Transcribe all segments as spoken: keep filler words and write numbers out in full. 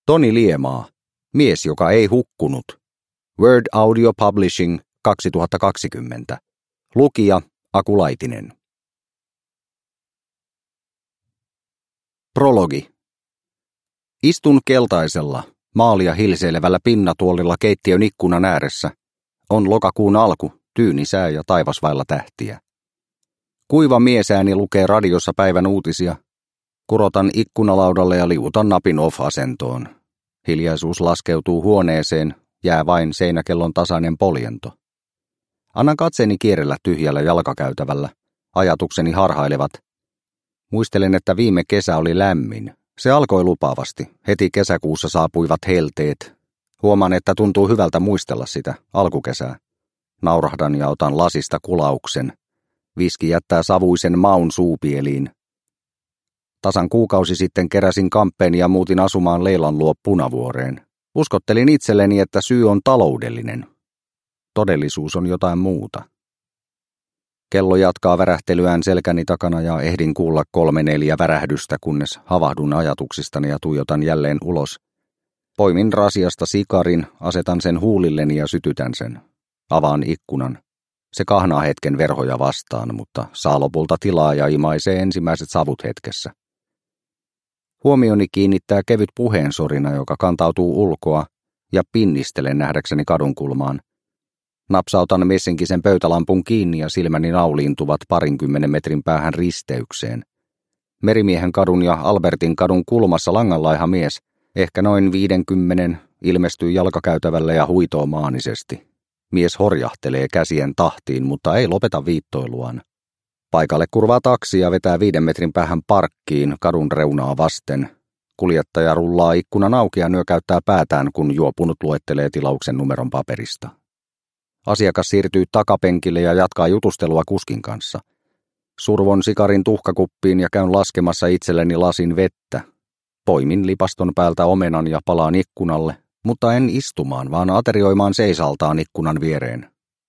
Toni Liemaa, mies, joka ei hukkunut. Word Audio Publishing kaksituhattakaksikymmentä. Lukija Aku Laitinen. Prologi. Istun keltaisella, maalia hilseilevällä pinnatuolilla keittiön ikkunan ääressä. On lokakuun alku, tyyni sää ja taivas vailla tähtiä. Kuiva miesääni lukee radiossa päivän uutisia. Kurotan ikkunalaudalle ja liuutan napin off-asentoon. Hiljaisuus laskeutuu huoneeseen, jää vain seinäkellon tasainen poljento. Annan katseeni kierrellä tyhjällä jalkakäytävällä. Ajatukseni harhailevat. Muistelen, että viime kesä oli lämmin. Se alkoi lupaavasti. Heti kesäkuussa saapuivat helteet. Huomaan, että tuntuu hyvältä muistella sitä, alkukesää. Naurahdan ja otan lasista kulauksen. Viski jättää savuisen maun suupieliin. Tasan kuukausi sitten keräsin kamppeeni ja muutin asumaan Leilan luo Punavuoreen. Uskottelin itselleni, että syy on taloudellinen. Todellisuus on jotain muuta. Kello jatkaa värähtelyään selkäni takana ja ehdin kuulla kolme neljä värähdystä, kunnes havahdun ajatuksistani ja tuijotan jälleen ulos. Poimin rasiasta sikarin, asetan sen huulilleni ja sytytän sen. Avaan ikkunan. Se kahnaa hetken verhoja vastaan, mutta saa lopulta tilaa ja imaisee ensimmäiset savut hetkessä. Huomioni kiinnittää kevyt puheensorina, joka kantautuu ulkoa, ja pinnistelen nähdäkseni kadunkulmaan. Napsautan messinkisen pöytälampun kiinni ja silmäni nauliintuvat parinkymmenen metrin päähän risteykseen. Merimiehen kadun ja Albertin kadun kulmassa langanlaiha mies, ehkä noin viidenkymmenen, ilmestyy jalkakäytävälle ja huitoo maanisesti. Mies horjahtelee käsien tahtiin, mutta ei lopeta viittoiluaan. Paikalle kurvaa taksi ja vetää viiden metrin päähän parkkiin kadun reunaa vasten. Kuljettaja rullaa ikkunan auki ja nyökäyttää päätään, kun juopunut luettelee tilauksen numeron paperista. Asiakas siirtyy takapenkille ja jatkaa jutustelua kuskin kanssa. Survon sikarin tuhkakuppiin ja käyn laskemassa itselleni lasin vettä. Poimin lipaston päältä omenan ja palaan ikkunalle, mutta en istumaan, vaan aterioimaan seisaltaan ikkunan viereen.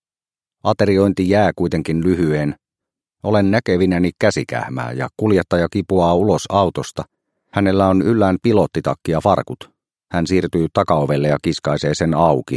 Ateriointi jää kuitenkin lyhyeen. Olen näkevinäni käsikähmää ja kuljettaja kipuaa ulos autosta. Hänellä on yllään pilottitakki ja farkut. Hän siirtyy takaovelle ja kiskaisee sen auki.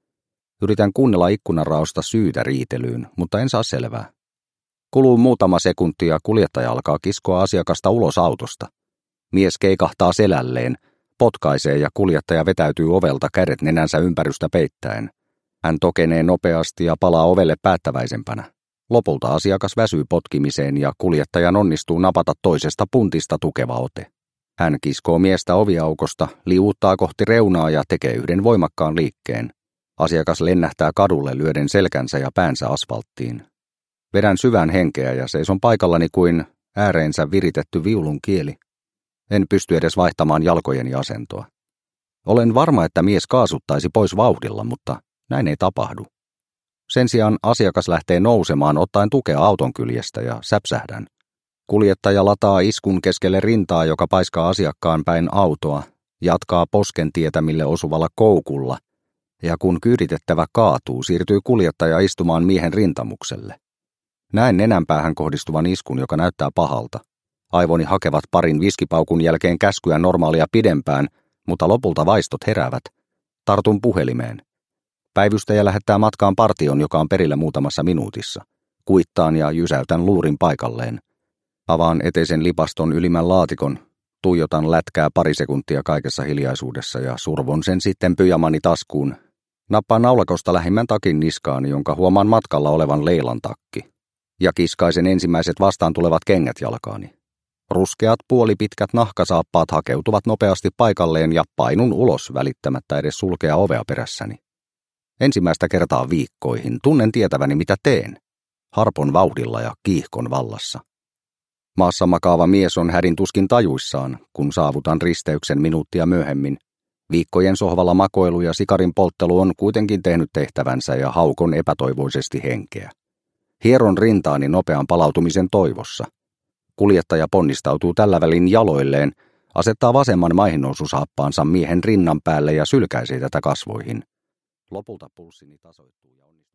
Yritän kuunnella ikkunanraosta syytä riitelyyn, mutta en saa selvää. Kuluu muutama sekunti ja kuljettaja alkaa kiskoa asiakasta ulos autosta. Mies keikahtaa selälleen, potkaisee ja kuljettaja vetäytyy ovelta kädet nenänsä ympärystä peittäen. Hän tokenee nopeasti ja palaa ovelle päättäväisempänä. Lopulta asiakas väsyy potkimiseen ja kuljettajan onnistuu napata toisesta puntista tukeva ote. Hän kiskoo miestä oviaukosta, liuuttaa kohti reunaa ja tekee yhden voimakkaan liikkeen. Asiakas lennähtää kadulle lyöden selkänsä ja päänsä asfalttiin. Vedän syvän henkeä ja seison paikallani kuin ääreensä viritetty viulun kieli. En pysty edes vaihtamaan jalkojeni asentoa. Olen varma, että mies kaasuttaisi pois vauhdilla, mutta näin ei tapahdu. Sen sijaan asiakas lähtee nousemaan ottaen tukea auton kyljestä ja säpsähdän. Kuljettaja lataa iskun keskelle rintaa, joka paiskaa asiakkaan päin autoa, jatkaa posken tietämille osuvalla koukulla, ja kun kyyditettävä kaatuu, siirtyy kuljettaja istumaan miehen rintamukselle. Näen nenänpäähän kohdistuvan iskun, joka näyttää pahalta. Aivoni hakevat parin viskipaukun jälkeen käskyä normaalia pidempään, mutta lopulta vaistot heräävät. Tartun puhelimeen. Päivystäjä lähettää matkaan partion, joka on perillä muutamassa minuutissa. Kuittaan ja jysäytän luurin paikalleen. Avaan eteisen lipaston ylimmän laatikon. Tuijotan lätkää pari sekuntia kaikessa hiljaisuudessa ja survon sen sitten pyjamani taskuun. Nappaan naulakosta lähimmän takin niskaan, jonka huomaan matkalla olevan Leilan takki. Ja kiskaisen ensimmäiset vastaan tulevat kengät jalkaani. Ruskeat puolipitkät nahkasaappaat hakeutuvat nopeasti paikalleen ja painun ulos välittämättä edes sulkea ovea perässäni. Ensimmäistä kertaa viikkoihin tunnen tietäväni mitä teen. Harpon vauhdilla ja kiihkon vallassa. Maassa makaava mies on hädin tuskin tajuissaan, kun saavutan risteyksen minuuttia myöhemmin. Viikkojen sohvalla makoilu ja sikarin polttelu on kuitenkin tehnyt tehtävänsä ja haukon epätoivoisesti henkeä. Hieron rintaani nopean palautumisen toivossa. Kuljettaja ponnistautuu tällä välin jaloilleen, asettaa vasemman maihinnoususaappaansa miehen rinnan päälle ja sylkäisee tätä kasvoihin. Lopulta pulssini tasoittuu ja onnistuu.